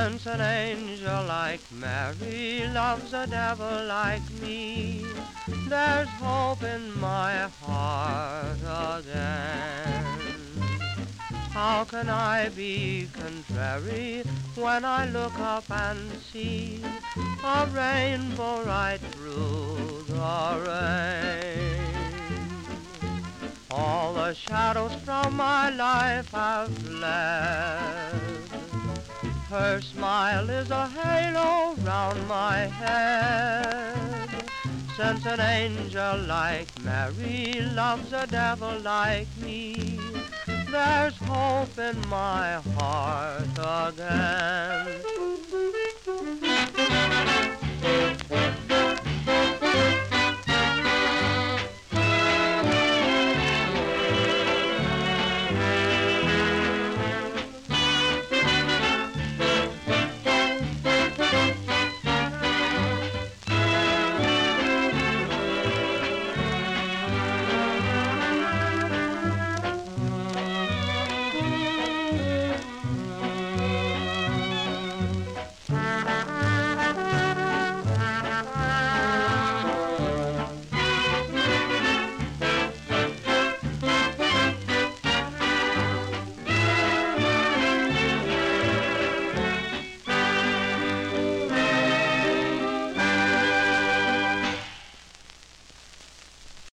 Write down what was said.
Since an angel like Mary loves a devil like me, there's hope in my heart again. How can I be contrary when I look up and see a rainbow right through the rain? All the shadows from my life have fled. Her smile is a halo round my head. Since an angel like Mary loves a devil like me, there's hope in my heart again.